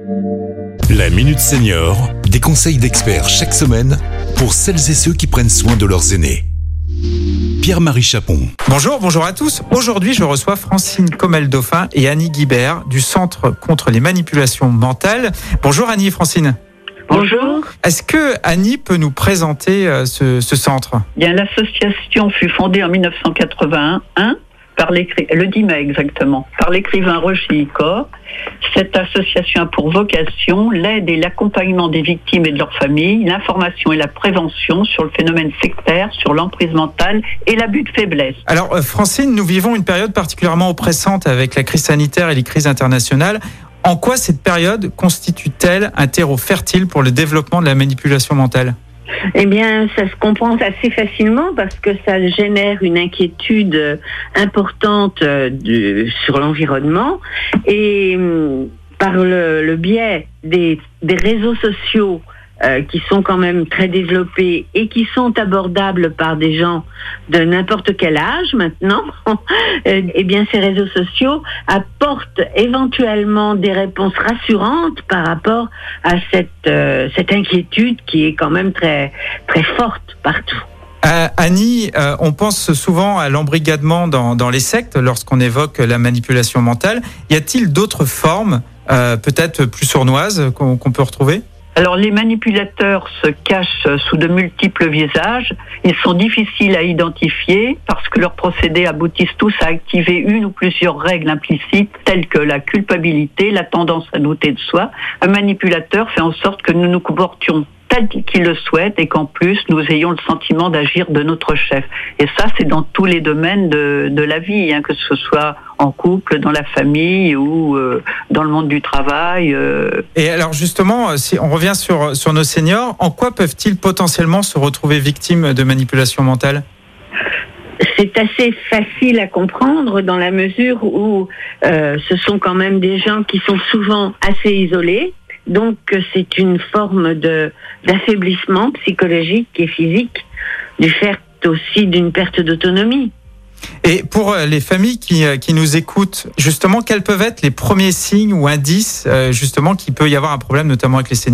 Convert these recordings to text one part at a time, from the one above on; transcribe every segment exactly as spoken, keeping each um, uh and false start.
La Minute Senior, des conseils d'experts chaque semaine pour celles et ceux qui prennent soin de leurs aînés. Pierre-Marie Chapon. Bonjour, bonjour à tous. Aujourd'hui, je reçois Francine Comel-Dauphin et Annie Guibert du Centre contre les manipulations mentales. Bonjour Annie et Francine. Bonjour. Est-ce que Annie peut nous présenter euh, ce, ce centre ? Bien, l'association fut fondée en dix-neuf cent quatre-vingt-un, par l'écri... le dix mai exactement, par l'écrivain Roger Icor. Cette association a pour vocation l'aide et l'accompagnement des victimes et de leurs familles, l'information et la prévention sur le phénomène sectaire, sur l'emprise mentale et l'abus de faiblesse. Alors euh, Francine, nous vivons une période particulièrement oppressante avec la crise sanitaire et les crises internationales. En quoi cette période constitue-t-elle un terreau fertile pour le développement de la manipulation mentale ? Eh bien, ça se comprend assez facilement parce que ça génère une inquiétude importante de, sur l'environnement et par le, le biais des, des réseaux sociaux euh, qui sont quand même très développés et qui sont abordables par des gens de n'importe quel âge maintenant, eh bien, ces réseaux sociaux apportent éventuellement des réponses rassurantes par rapport à cette, euh, cette inquiétude qui est quand même très, très forte partout. Euh, Annie, euh, on pense souvent à l'embrigadement dans, dans les sectes lorsqu'on évoque la manipulation mentale. Y a-t-il d'autres formes, euh, peut-être plus sournoises, qu'on, qu'on peut retrouver ? Alors, les manipulateurs se cachent sous de multiples visages. Ils sont difficiles à identifier parce que leurs procédés aboutissent tous à activer une ou plusieurs règles implicites telles que la culpabilité, la tendance à douter de soi. Un manipulateur fait en sorte que nous nous comportions tel qu'il le souhaite et qu'en plus nous ayons le sentiment d'agir de notre chef. Et ça, c'est dans tous les domaines de, de la vie, hein, que ce soit en couple, dans la famille ou euh, dans le monde du travail. Euh. Et alors justement, si on revient sur, sur nos seniors, en quoi peuvent-ils potentiellement se retrouver victimes de manipulation mentale ? C'est assez facile à comprendre dans la mesure où euh, ce sont quand même des gens qui sont souvent assez isolés. Donc c'est une forme de, d'affaiblissement psychologique et physique, du fait aussi d'une perte d'autonomie. Et pour les familles qui, qui nous écoutent, justement, quels peuvent être les premiers signes ou indices, justement, qu'il peut y avoir un problème, notamment avec les seniors ?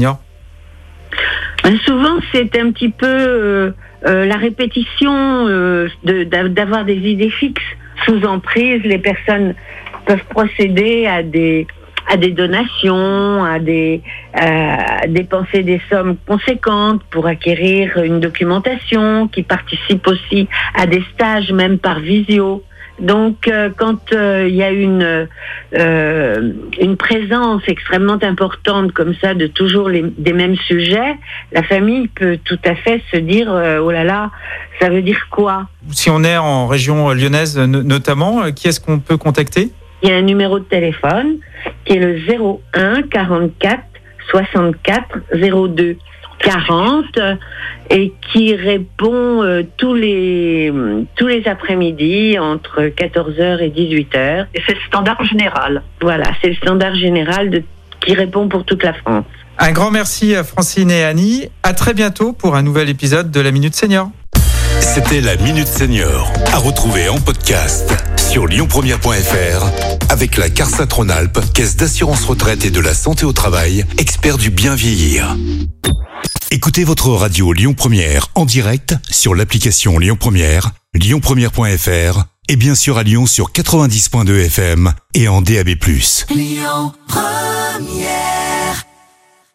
Ben souvent, c'est un petit peu euh, euh, la répétition euh, de, d'avoir des idées fixes sous emprise. Les personnes peuvent procéder à des à des donations, à des à dépenser des sommes conséquentes pour acquérir une documentation, qui participe aussi à des stages même par visio. Donc euh, quand euh, il y a une euh, une présence extrêmement importante comme ça de toujours les, des mêmes sujets, la famille peut tout à fait se dire euh, oh là là, ça veut dire quoi ? Si on est en région lyonnaise notamment, qui est-ce qu'on peut contacter ? Il y a un numéro de téléphone qui est le zéro un quarante-quatre soixante-quatre zéro deux quarante et qui répond euh, tous les tous les après-midi entre quatorze heures et dix-huit heures. Et c'est le standard général. Voilà, c'est le standard général de, qui répond pour toute la France. Un grand merci à Francine et Annie. À très bientôt pour un nouvel épisode de la Minute Senior. C'était la Minute Senior, à retrouver en podcast sur lyon première point f r avec la CARSAT Rhône-Alpes, Caisse d'assurance retraite et de la santé au travail, expert du bien vieillir. Écoutez votre radio Lyon Première en direct sur l'application Lyon Première, lyon première point f r et bien sûr à Lyon sur quatre-vingt-dix virgule deux F M et en D A B plus. Lyon Première.